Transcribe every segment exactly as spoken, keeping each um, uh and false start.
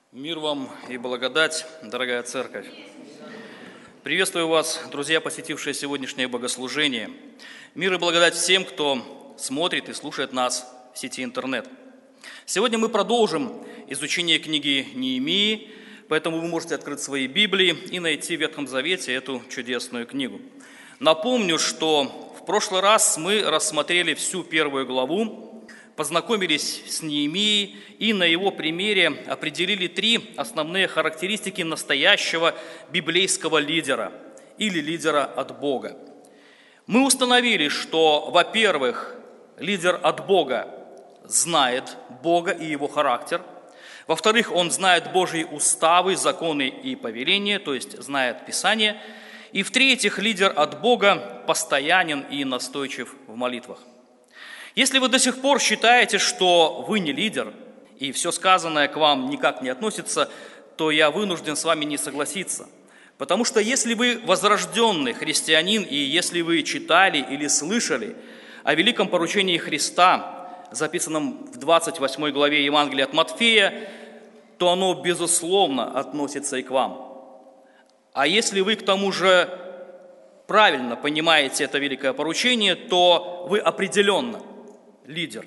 Мир вам и благодать, дорогая церковь. Приветствую вас, друзья, посетившие сегодняшнее богослужение. Мир и благодать всем, кто смотрит и слушает нас в сети интернет. Сегодня мы продолжим изучение книги Неемии, поэтому вы можете открыть свои Библии и найти в Ветхом Завете эту чудесную книгу. Напомню, что в прошлый раз мы рассмотрели всю первую главу, познакомились с Неемией и на его примере определили три основные характеристики настоящего библейского лидера или лидера от Бога. Мы установили, что, во-первых, лидер от Бога знает Бога и его характер. Во-вторых, он знает Божьи уставы, законы и повеления, то есть знает Писание. И в-третьих, лидер от Бога постоянен и настойчив в молитвах. Если вы до сих пор считаете, что вы не лидер, и все сказанное к вам никак не относится, то я вынужден с вами не согласиться. Потому что если вы возрожденный христианин, и если вы читали или слышали о великом поручении Христа, записанном в двадцать восьмой главе Евангелия от Матфея, то оно, безусловно, относится и к вам. А если вы, к тому же, правильно понимаете это великое поручение, то вы определенно лидер.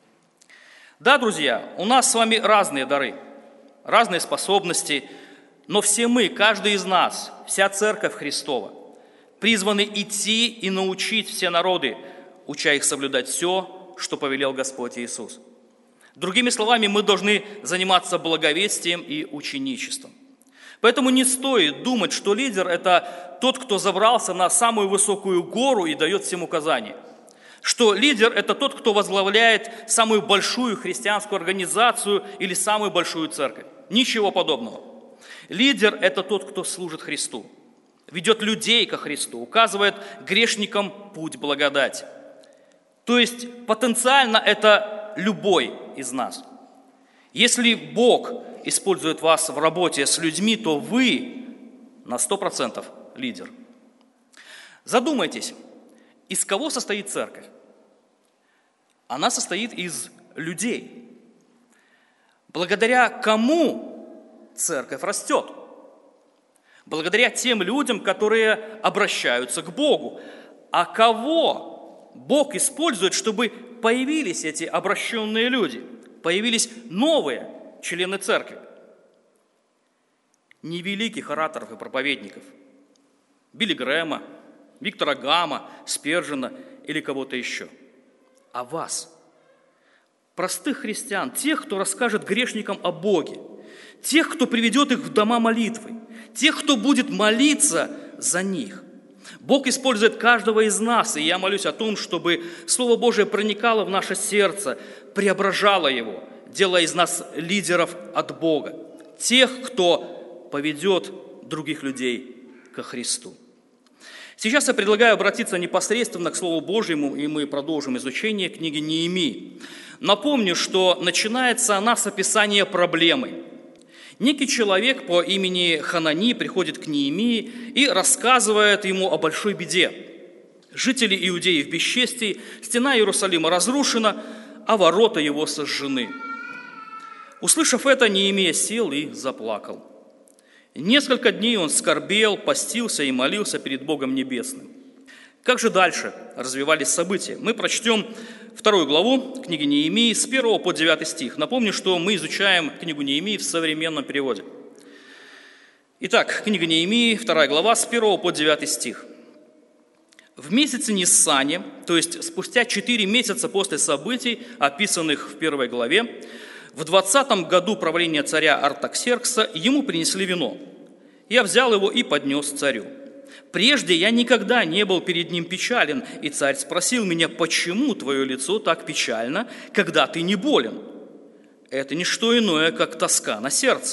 Да, друзья, у нас с вами разные дары, разные способности, но все мы, каждый из нас, вся Церковь Христова, призваны идти и научить все народы, уча их соблюдать все, что повелел Господь Иисус. Другими словами, мы должны заниматься благовестием и ученичеством. Поэтому не стоит думать, что лидер – это тот, кто забрался на самую высокую гору и дает всем указания. Что лидер – это тот, кто возглавляет самую большую христианскую организацию или самую большую церковь. Ничего подобного. Лидер – это тот, кто служит Христу, ведет людей ко Христу, указывает грешникам путь благодати. То есть потенциально это любой из нас. Если Бог использует вас в работе с людьми, то вы на сто процентов лидер. Задумайтесь. Из кого состоит церковь? Она состоит из людей. Благодаря кому церковь растет? Благодаря тем людям, которые обращаются к Богу. А кого Бог использует, чтобы появились эти обращенные люди, появились новые члены церкви? Не великих ораторов и проповедников, Билли Грэма, Виктора Гама, Спержина или кого-то еще, а вас, простых христиан, тех, кто расскажет грешникам о Боге, тех, кто приведет их в дома молитвы, тех, кто будет молиться за них. Бог использует каждого из нас, и я молюсь о том, чтобы Слово Божие проникало в наше сердце, преображало его, делая из нас лидеров от Бога, тех, кто поведет других людей ко Христу. Сейчас я предлагаю обратиться непосредственно к Слову Божьему, и мы продолжим изучение книги Неемии. Напомню, что начинается она с описания проблемы. Некий человек по имени Ханани приходит к Неемии и рассказывает ему о большой беде. Жители Иудеи в бесчестии, стена Иерусалима разрушена, а ворота его сожжены. Услышав это, Неемия сел и заплакал. Несколько дней он скорбел, постился и молился перед Богом Небесным. Как же дальше развивались события? Мы прочтем вторую главу книги Неемии с первого по девятый стих. Напомню, что мы изучаем книгу Неемии в современном переводе. Итак, книга Неемии, вторая глава, с первого по девятый стих. «В месяце Ниссане, то есть спустя четыре месяца после событий, описанных в первой главе, в двадцатом году правления царя Артаксеркса ему принесли вино. Я взял его и поднес царю. Прежде я никогда не был перед ним печален, и царь спросил меня, почему твое лицо так печально, когда ты не болен? Это не что иное, как тоска на сердце.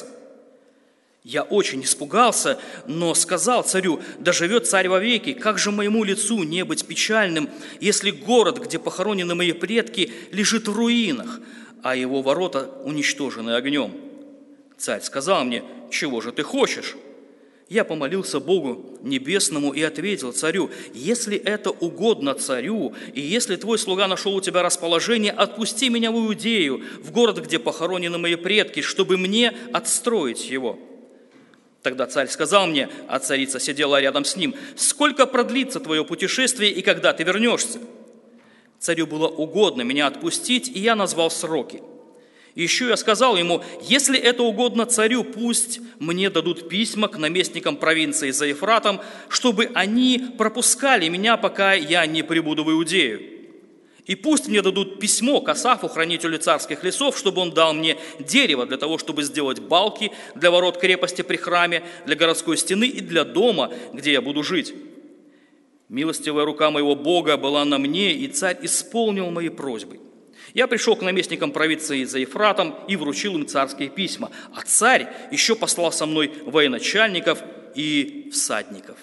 Я очень испугался, но сказал царю, да живет царь вовеки, как же моему лицу не быть печальным, если город, где похоронены мои предки, лежит в руинах, а его ворота уничтожены огнем. Царь сказал мне, чего же ты хочешь? Я помолился Богу Небесному и ответил царю: если это угодно царю, и если твой слуга нашел у тебя расположение, отпусти меня в Иудею, в город, где похоронены мои предки, чтобы мне отстроить его. Тогда царь сказал мне, а царица сидела рядом с ним: сколько продлится твое путешествие и когда ты вернешься? Царю было угодно меня отпустить, и я назвал сроки. Еще я сказал ему: если это угодно царю, пусть мне дадут письма к наместникам провинции за Ефратом, чтобы они пропускали меня, пока я не прибуду в Иудею. И пусть мне дадут письмо к Асафу, хранителю царских лесов, чтобы он дал мне дерево для того, чтобы сделать балки для ворот крепости при храме, для городской стены и для дома, где я буду жить. Милостивая рука моего Бога была на мне, и царь исполнил мои просьбы. Я пришел к наместникам провинции за Ефратом и вручил им царские письма, а царь еще послал со мной военачальников и всадников.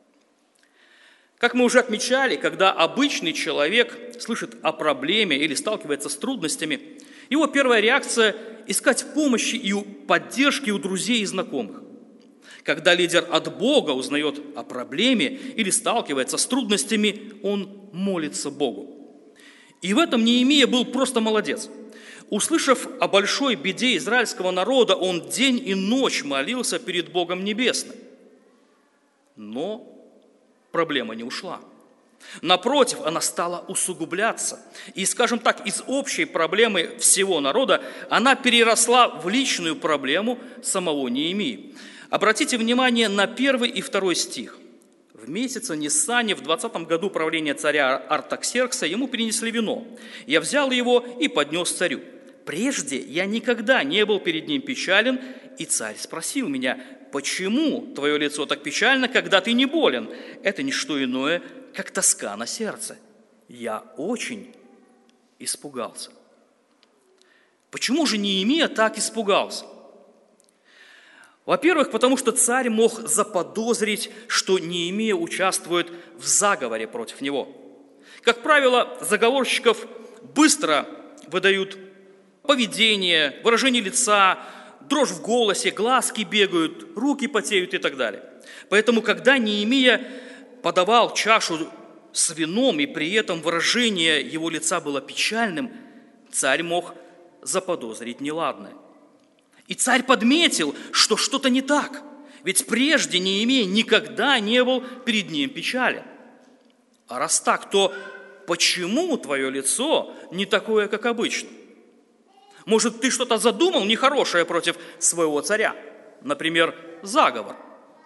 Как мы уже отмечали, когда обычный человек слышит о проблеме или сталкивается с трудностями, его первая реакция – искать помощи и поддержки у друзей и знакомых. Когда лидер от Бога узнает о проблеме или сталкивается с трудностями, он молится Богу. И в этом Неемия был просто молодец. Услышав о большой беде израильского народа, он день и ночь молился перед Богом Небесным. Но проблема не ушла. Напротив, она стала усугубляться. И, скажем так, из общей проблемы всего народа она переросла в личную проблему самого Неемии. Обратите внимание на первый и второй стих. В месяце Ниссане, в двадцатом году правления царя Артаксеркса, ему принесли вино. Я взял его и поднес царю. Прежде я никогда не был перед ним печален, и царь спросил меня: почему твое лицо так печально, когда ты не болен? Это не что иное, как тоска на сердце. Я очень испугался. Почему же Неемия так испугался? Во-первых, потому что царь мог заподозрить, что Неемия участвует в заговоре против него. Как правило, заговорщиков быстро выдают поведение, выражение лица, дрожь в голосе, глазки бегают, руки потеют и так далее. Поэтому, когда Неемия подавал чашу с вином, и при этом выражение его лица было печальным, царь мог заподозрить неладное. И царь подметил, что что-то не так, ведь прежде Неемия никогда не был перед ним печален. А раз так, то почему твое лицо не такое, как обычно? Может, ты что-то задумал нехорошее против своего царя? Например, заговор.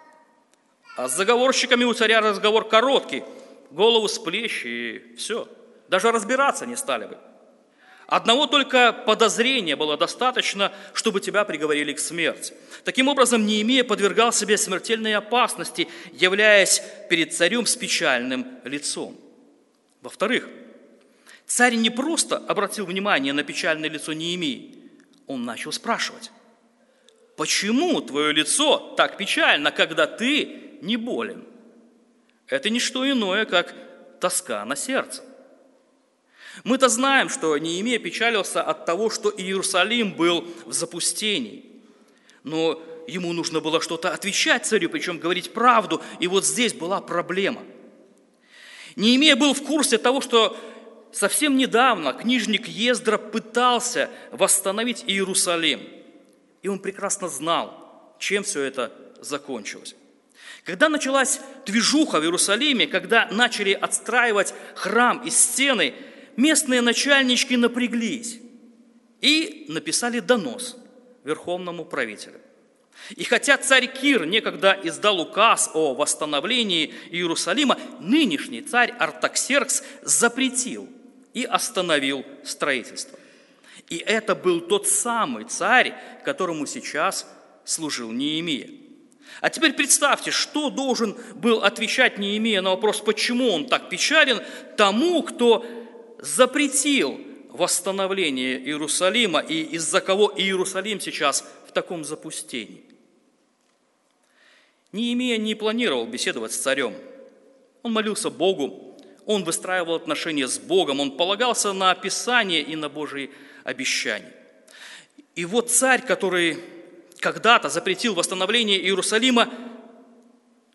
А с заговорщиками у царя разговор короткий, голову с плеч и все. Даже разбираться не стали бы. Одного только подозрения было достаточно, чтобы тебя приговорили к смерти. Таким образом, Неемия подвергал себе смертельной опасности, являясь перед царем с печальным лицом. Во-вторых, царь не просто обратил внимание на печальное лицо Неемии, он начал спрашивать: почему твое лицо так печально, когда ты не болен? Это не что иное, как тоска на сердце. Мы-то знаем, что Неемия печалился от того, что Иерусалим был в запустении. Но ему нужно было что-то отвечать царю, причем говорить правду, и вот здесь была проблема. Неемия был в курсе того, что совсем недавно книжник Ездра пытался восстановить Иерусалим. И он прекрасно знал, чем все это закончилось. Когда началась движуха в Иерусалиме, когда начали отстраивать храм и стены, местные начальнички напряглись и написали донос верховному правителю. И хотя царь Кир некогда издал указ о восстановлении Иерусалима, нынешний царь Артаксеркс запретил и остановил строительство. И это был тот самый царь, которому сейчас служил Неемия. А теперь представьте, что должен был отвечать Неемия на вопрос, почему он так печален, тому, кто запретил восстановление Иерусалима и из-за кого Иерусалим сейчас в таком запустении. Неемия не планировал беседовать с царем. Он молился Богу, он выстраивал отношения с Богом, он полагался на Писание и на Божьи обещания. И вот царь, который когда-то запретил восстановление Иерусалима,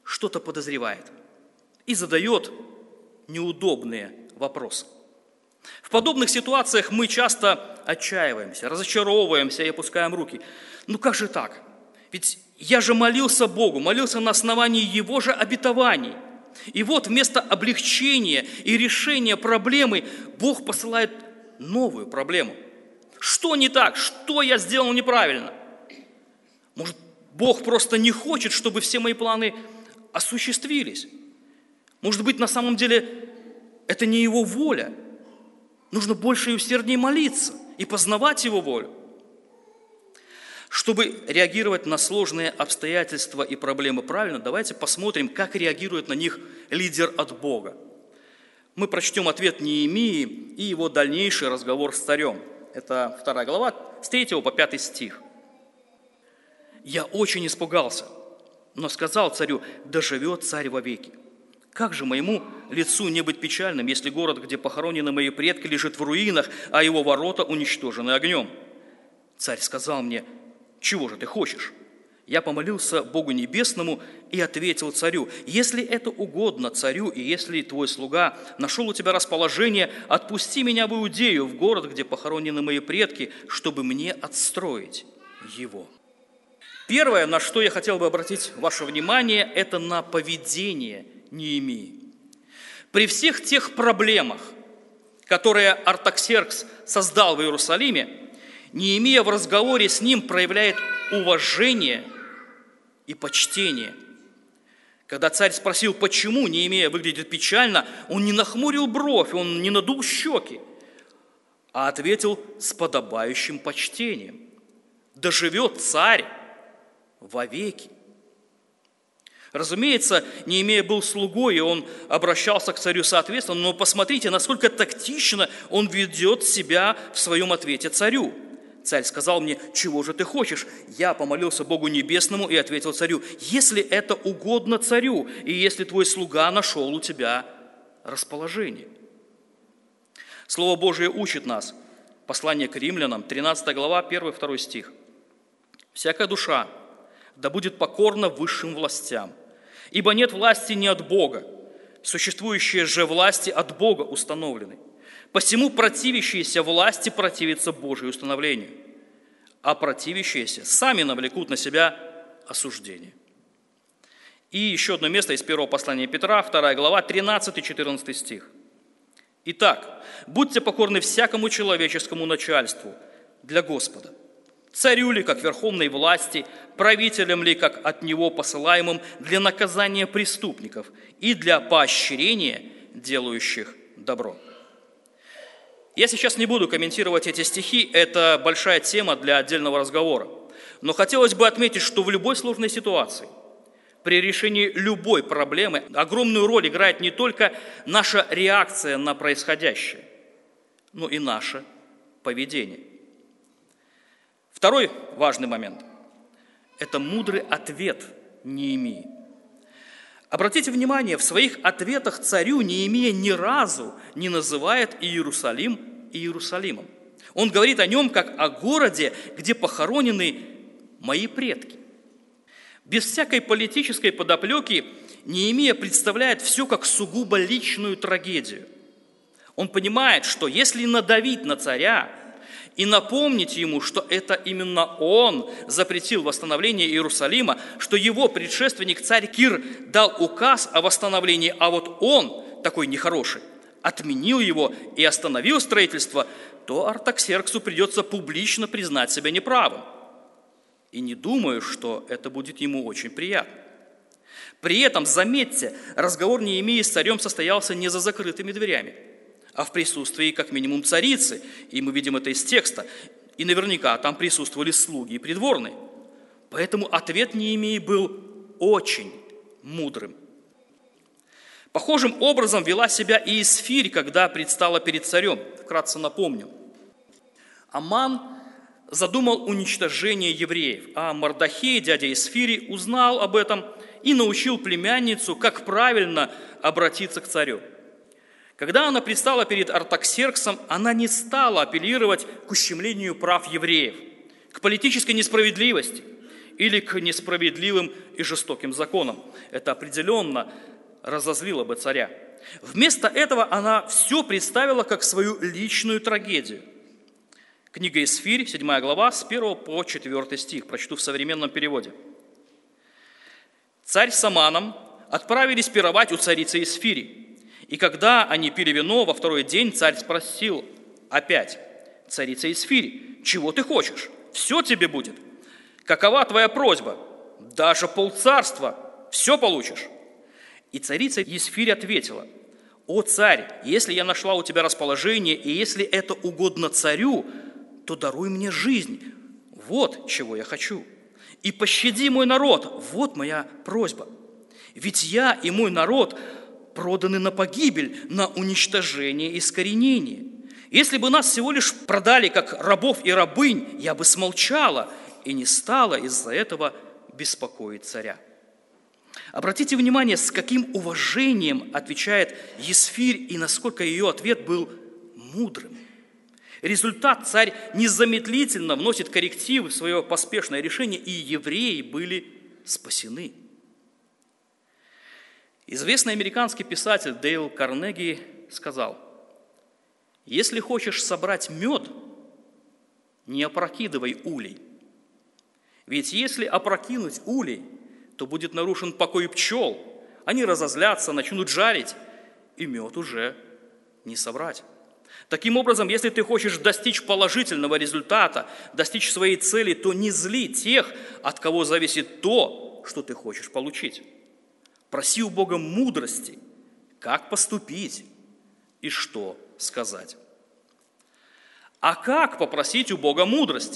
что-то подозревает и задает неудобные вопросы. В подобных ситуациях мы часто отчаиваемся, разочаровываемся и опускаем руки. Ну как же так? Ведь я же молился Богу, молился на основании Его же обетований. И вот вместо облегчения и решения проблемы Бог посылает новую проблему. Что не так? Что я сделал неправильно? Может, Бог просто не хочет, чтобы все мои планы осуществились? Может быть, на самом деле это не Его воля? Нужно больше и усерднее молиться и познавать Его волю. Чтобы реагировать на сложные обстоятельства и проблемы правильно, давайте посмотрим, как реагирует на них лидер от Бога. Мы прочтем ответ Неемии и его дальнейший разговор с царем. Это вторая глава, с третьего по пятый стих. «Я очень испугался, но сказал царю: да живет царь вовеки. Как же моему лицу не быть печальным, если город, где похоронены мои предки, лежит в руинах, а его ворота уничтожены огнем? Царь сказал мне: чего же ты хочешь? Я помолился Богу Небесному и ответил царю: если это угодно царю, и если твой слуга нашел у тебя расположение, отпусти меня в Иудею, в город, где похоронены мои предки, чтобы мне отстроить его». Первое, на что я хотел бы обратить ваше внимание, это на поведение Неемии. При всех тех проблемах, которые Артаксеркс создал в Иерусалиме, Неемия в разговоре с ним проявляет уважение и почтение. Когда царь спросил, почему Неемия выглядит печально, он не нахмурил бровь, он не надул щеки, а ответил с подобающим почтением: да живет царь вовеки. Разумеется, Неемия был слугой, и он обращался к царю соответственно, но посмотрите, насколько тактично он ведет себя в своем ответе царю. Царь сказал мне: чего же ты хочешь? Я помолился Богу Небесному и ответил царю: если это угодно царю, и если твой слуга нашел у тебя расположение. Слово Божие учит нас. Послание к Римлянам, тринадцатая глава, первый-второй стих. «Всякая душа да будет покорна высшим властям, ибо нет власти не от Бога, существующие же власти от Бога установлены. Посему противящиеся власти противятся Божию установлению, а противящиеся сами навлекут на себя осуждение». И еще одно место из первого послания Петра, вторая глава, тринадцатый-четырнадцатый стих. «Итак, будьте покорны всякому человеческому начальству для Господа, царю ли, как верховной власти, правителям ли, как от него посылаемым для наказания преступников и для поощрения делающих добро». Я сейчас не буду комментировать эти стихи, это большая тема для отдельного разговора. Но хотелось бы отметить, что в любой сложной ситуации, при решении любой проблемы, огромную роль играет не только наша реакция на происходящее, но и наше поведение. Второй важный момент – это мудрый ответ Неемии. Обратите внимание, в своих ответах царю Неемия ни разу не называет Иерусалим Иерусалимом. Он говорит о нем как о городе, где похоронены мои предки. Без всякой политической подоплеки Неемия представляет все как сугубо личную трагедию. Он понимает, что если надавить на царя и напомнить ему, что это именно он запретил восстановление Иерусалима, что его предшественник царь Кир дал указ о восстановлении, а вот он, такой нехороший, отменил его и остановил строительство, то Артаксерксу придется публично признать себя неправым. И не думаю, что это будет ему очень приятно. При этом, заметьте, разговор Неемии с царем состоялся не за закрытыми дверями, а в присутствии как минимум царицы, и мы видим это из текста, и наверняка там присутствовали слуги и придворные. Поэтому ответ Неемии был очень мудрым. Похожим образом вела себя и Исфирь, когда предстала перед царем. Вкратце напомню. Аман задумал уничтожение евреев, а Мардохей, дядя Исфири, узнал об этом и научил племянницу, как правильно обратиться к царю. Когда она предстала перед Артаксерксом, она не стала апеллировать к ущемлению прав евреев, к политической несправедливости или к несправедливым и жестоким законам. Это определенно разозлило бы царя. Вместо этого она все представила как свою личную трагедию. Книга Исфирь, седьмая глава, с первого по четвёртый стих. Прочту в современном переводе. «Царь с Аманом отправились пировать у царицы Исфири. И когда они пили вино, во второй день царь спросил опять: царица Исфири, чего ты хочешь? Все тебе будет. Какова твоя просьба? Даже полцарства, все получишь». И царица Исфирь ответила: «О царь, если я нашла у тебя расположение, и если это угодно царю, то даруй мне жизнь. Вот чего я хочу. И пощади мой народ, вот моя просьба. Ведь я и мой народ проданы на погибель, на уничтожение и искоренение. Если бы нас всего лишь продали, как рабов и рабынь, я бы смолчала и не стала из-за этого беспокоить царя». Обратите внимание, с каким уважением отвечает Исфирь и насколько ее ответ был мудрым. Результат: царь незамедлительно вносит коррективы в свое поспешное решение, и евреи были спасены. Известный американский писатель Дейл Карнеги сказал: «Если хочешь собрать мед, не опрокидывай улей. Ведь если опрокинуть улей, то будет нарушен покой пчел. Они разозлятся, начнут жарить, и мед уже не собрать». Таким образом, если ты хочешь достичь положительного результата, достичь своей цели, то не зли тех, от кого зависит то, что ты хочешь получить. Проси у Бога мудрости, как поступить и что сказать. А как попросить у Бога мудрости?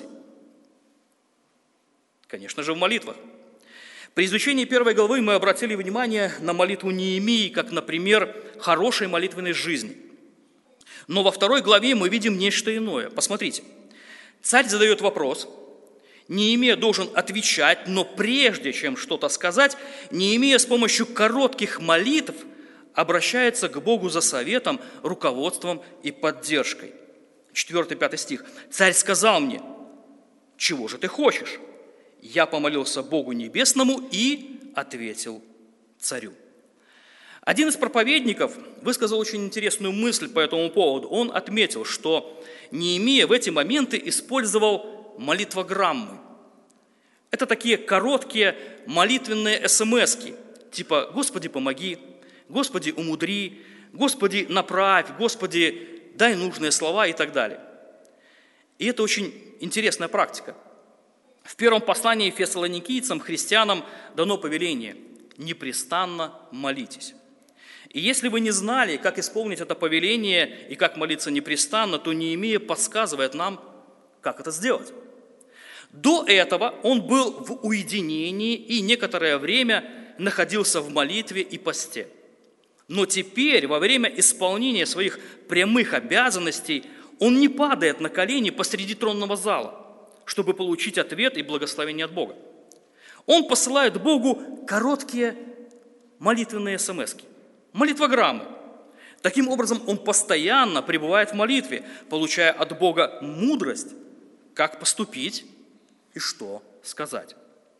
Конечно же, в молитвах. При изучении первой главы мы обратили внимание на молитву Неемии, как, например, хорошей молитвенной жизни. Но во второй главе мы видим нечто иное. Посмотрите, царь задает вопрос, Неемия должен отвечать, но прежде чем что-то сказать, Неемия с помощью коротких молитв обращается к Богу за советом, руководством и поддержкой. четвёртый-пятый стих. «Царь сказал мне: чего же ты хочешь? Я помолился Богу Небесному и ответил царю». Один из проповедников высказал очень интересную мысль по этому поводу. Он отметил, что Неемия в эти моменты использовал молитвограммы. Это такие короткие молитвенные эс-эм-эски, типа «Господи, помоги», «Господи, умудри», «Господи, направь», «Господи, дай нужные слова» и так далее. И это очень интересная практика. В первом послании фессалоникийцам, христианам, дано повеление: «Непрестанно молитесь». И если вы не знали, как исполнить это повеление и как молиться непрестанно, то Неемия подсказывает нам, как это сделать. До этого он был в уединении и некоторое время находился в молитве и посте. Но теперь, во время исполнения своих прямых обязанностей, он не падает на колени посреди тронного зала, чтобы получить ответ и благословение от Бога. Он посылает Богу короткие молитвенные эс-эм-эски, молитвограммы. Таким образом, он постоянно пребывает в молитве, получая от Бога мудрость, как поступить и что сказать.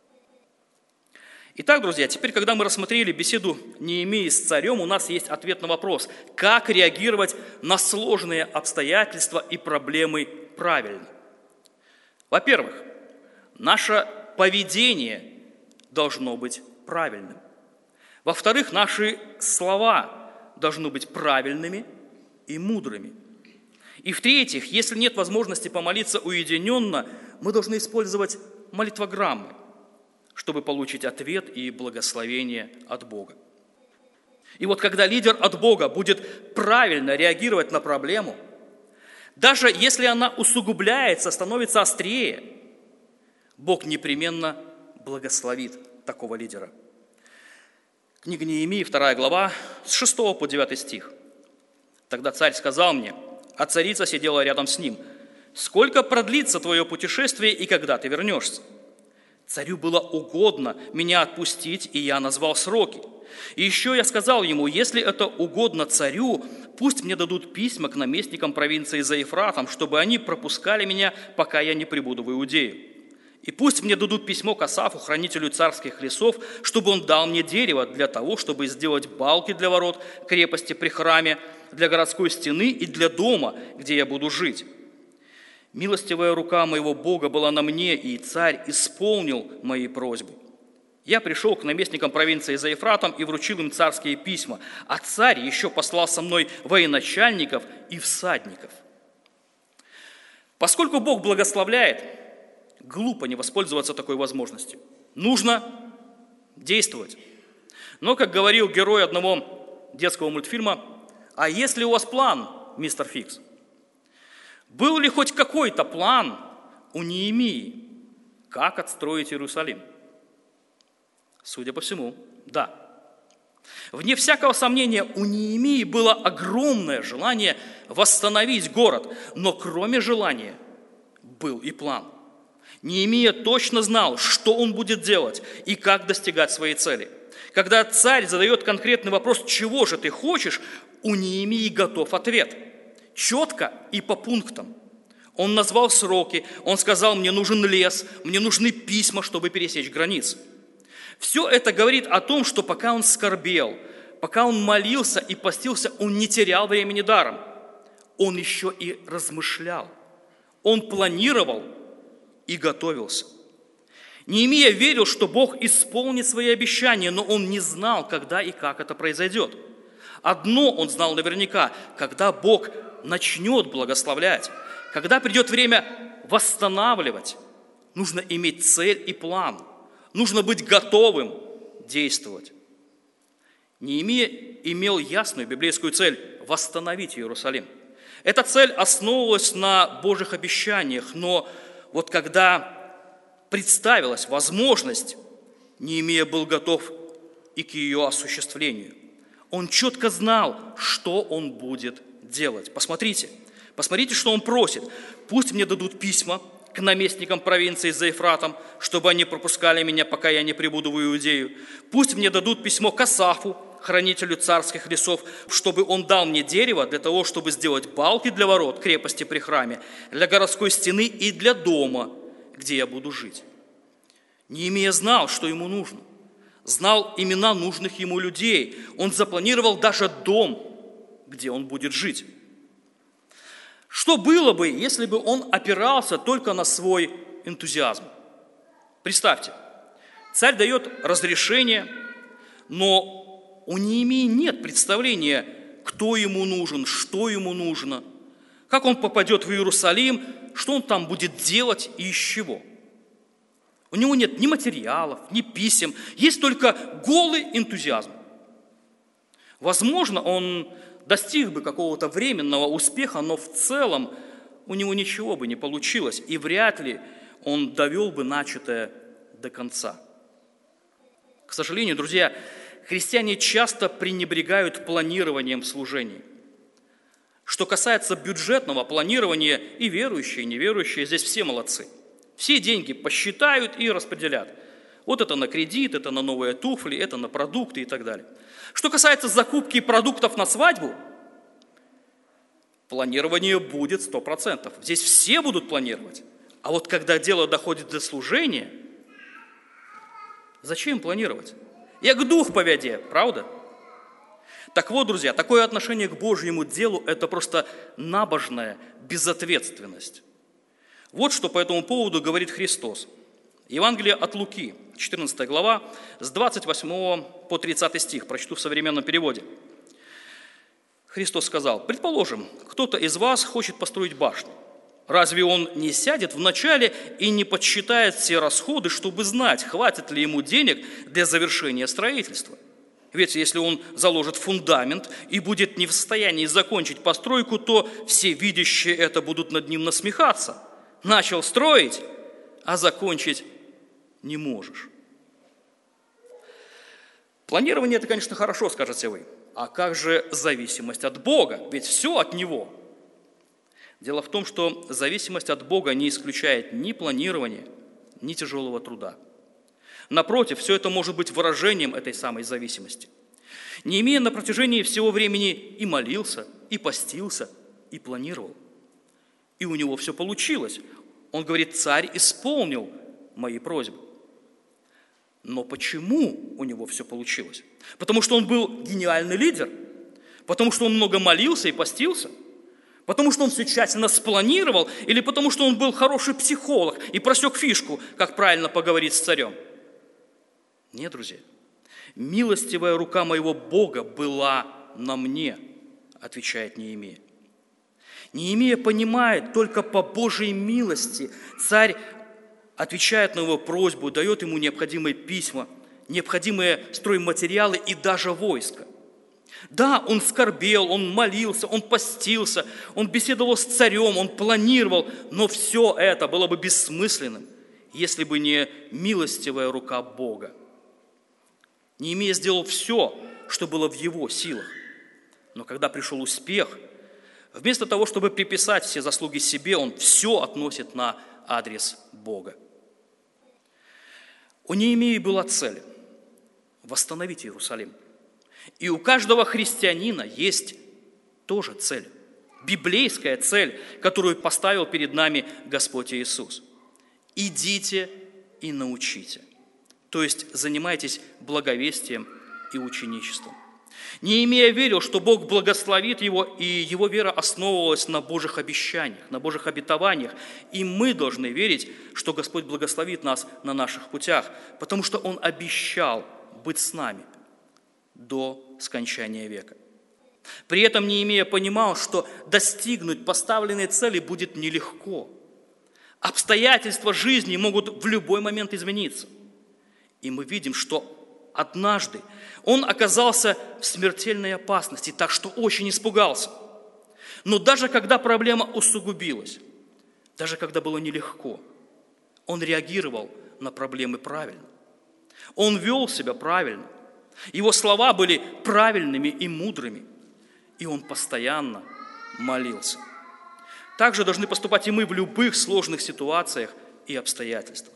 Итак, друзья, теперь, когда мы рассмотрели беседу Неемии с царем, у нас есть ответ на вопрос, как реагировать на сложные обстоятельства и проблемы правильно. Во-первых, наше поведение должно быть правильным. Во-вторых, наши слова должны быть правильными и мудрыми. И в-третьих, если нет возможности помолиться уединенно, мы должны использовать молитвограммы, чтобы получить ответ и благословение от Бога. И вот когда лидер от Бога будет правильно реагировать на проблему, даже если она усугубляется, становится острее, Бог непременно благословит такого лидера. Книга Неемии, вторая глава, с шестого по девятый стих. «Тогда царь сказал мне, а царица сидела рядом с ним: сколько продлится твое путешествие и когда ты вернешься? Царю было угодно меня отпустить, и я назвал сроки. И еще я сказал ему: если это угодно царю, пусть мне дадут письма к наместникам провинции за Ефратом, чтобы они пропускали меня, пока я не прибуду в Иудею. И пусть мне дадут письмо к Асафу, хранителю царских лесов, чтобы он дал мне дерево для того, чтобы сделать балки для ворот крепости при храме, для городской стены и для дома, где я буду жить. Милостивая рука моего Бога была на мне, и царь исполнил мои просьбы. Я пришел к наместникам провинции за Ефратом и вручил им царские письма, а царь еще послал со мной военачальников и всадников. Поскольку Бог благословляет, глупо не воспользоваться такой возможностью. Нужно действовать. Но, как говорил герой одного детского мультфильма, а если у вас план, мистер Фикс? Был ли хоть какой-то план у Неемии, как отстроить Иерусалим? Судя по всему, да. Вне всякого сомнения, у Неемии было огромное желание восстановить город, но кроме желания был и план. Неемия точно знал, что он будет делать и как достигать своей цели. Когда царь задает конкретный вопрос, чего же ты хочешь, у Неемии готов ответ. Четко и по пунктам. Он назвал сроки, он сказал, мне нужен лес, мне нужны письма, чтобы пересечь границы. Все это говорит о том, что пока он скорбел, пока он молился и постился, он не терял времени даром. Он еще и размышлял. Он планировал и готовился. Неемия верил, что Бог исполнит свои обещания, но он не знал, когда и как это произойдет. Одно он знал наверняка, когда Бог начнет благословлять, когда придет время восстанавливать, нужно иметь цель и план, нужно быть готовым действовать. Неемия имел ясную библейскую цель – восстановить Иерусалим. Эта цель основывалась на Божьих обещаниях, но вот когда представилась возможность, Неемия был готов и к ее осуществлению. Он четко знал, что он будет делать. Посмотрите, посмотрите, что он просит. Пусть мне дадут письма к наместникам провинции за Ефратом, чтобы они пропускали меня, пока я не прибуду в Иудею. Пусть мне дадут письмо к Асафу, хранителю царских лесов, чтобы он дал мне дерево для того, чтобы сделать балки для ворот крепости при храме, для городской стены и для дома, где я буду жить. Неемия знал, что ему нужно. Знал имена нужных ему людей. Он запланировал даже дом, где он будет жить. Что было бы, если бы он опирался только на свой энтузиазм? Представьте, царь дает разрешение, но у Неемии нет представления, кто ему нужен, что ему нужно, как он попадет в Иерусалим, что он там будет делать и из чего. У него нет ни материалов, ни писем, есть только голый энтузиазм. Возможно, он достиг бы какого-то временного успеха, но в целом у него ничего бы не получилось, и вряд ли он довел бы начатое до конца. К сожалению, друзья, христиане часто пренебрегают планированием в служении. Что касается бюджетного планирования, и верующие, и неверующие, здесь все молодцы. Все деньги посчитают и распределят. Вот это на кредит, это на новые туфли, это на продукты и так далее. Что касается закупки продуктов на свадьбу, планирование будет сто процентов. Здесь все будут планировать. А вот когда дело доходит до служения, зачем планировать? Як дух поведе, правда? Так вот, друзья, такое отношение к Божьему делу – это просто набожная безответственность. Вот что по этому поводу говорит Христос. Евангелие от Луки, четырнадцатая глава, с двадцать восьмого по тридцатый стих, прочту в современном переводе. Христос сказал: «Предположим, кто-то из вас хочет построить башню. Разве он не сядет вначале и не подсчитает все расходы, чтобы знать, хватит ли ему денег для завершения строительства? Ведь если он заложит фундамент и будет не в состоянии закончить постройку, то все видящие это будут над ним насмехаться. Начал строить, а закончить не можешь». Планирование – это, конечно, хорошо, скажете вы. А как же зависимость от Бога? Ведь все от Него. Дело в том, что зависимость от Бога не исключает ни планирования, ни тяжелого труда. Напротив, все это может быть выражением этой самой зависимости. Неемия на протяжении всего времени и молился, и постился, и планировал. И у него все получилось. Он говорит, царь исполнил мои просьбы. Но почему у него все получилось? Потому что он был гениальный лидер, потому что он много молился и постился, потому что он все тщательно спланировал, или потому что он был хороший психолог и просек фишку, как правильно поговорить с царем? Нет, друзья. «Милостивая рука моего Бога была на мне», отвечает Неемия. Неемия понимает, только по Божьей милости царь отвечает на его просьбу, дает ему необходимые письма, необходимые стройматериалы и даже войско. Да, он скорбел, он молился, он постился, он беседовал с царем, он планировал, но все это было бы бессмысленным, если бы не милостивая рука Бога. Неемия сделал все, что было в его силах. Но когда пришел успех, вместо того, чтобы приписать все заслуги себе, он все относит на адрес Бога. У Неемии была цель – восстановить Иерусалим. И у каждого христианина есть тоже цель, библейская цель, которую поставил перед нами Господь Иисус. «Идите и научите», то есть занимайтесь благовестием и ученичеством. Неемия верил, что Бог благословит его, и его вера основывалась на Божьих обещаниях, на Божьих обетованиях. И мы должны верить, что Господь благословит нас на наших путях, потому что Он обещал быть с нами до скончания века. При этом Неемия понимал, что достигнуть поставленной цели будет нелегко. Обстоятельства жизни могут в любой момент измениться. И мы видим, что однажды он оказался в смертельной опасности, так что очень испугался. Но даже когда проблема усугубилась, даже когда было нелегко, он реагировал на проблемы правильно. Он вел себя правильно. Его слова были правильными и мудрыми. И он постоянно молился. Также должны поступать и мы в любых сложных ситуациях и обстоятельствах.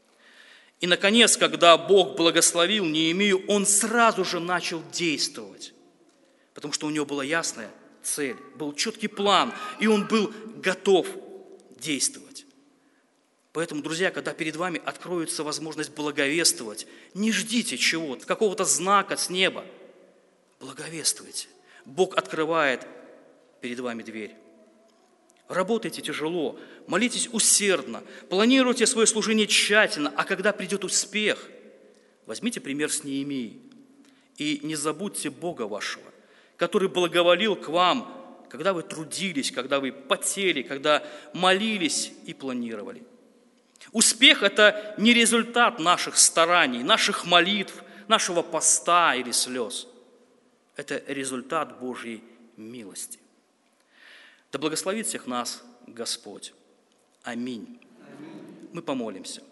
И, наконец, когда Бог благословил Неемию, он сразу же начал действовать, потому что у него была ясная цель, был четкий план, и он был готов действовать. Поэтому, друзья, когда перед вами откроется возможность благовествовать, не ждите чего-то, какого-то знака с неба. Благовествуйте. Бог открывает перед вами дверь. Работайте тяжело, молитесь усердно, планируйте свое служение тщательно, а когда придет успех, возьмите пример с Неемией и не забудьте Бога вашего, который благоволил к вам, когда вы трудились, когда вы потели, когда молились и планировали. Успех – это не результат наших стараний, наших молитв, нашего поста или слез. Это результат Божьей милости. Да благословит всех нас Господь. Аминь. Аминь. Мы помолимся.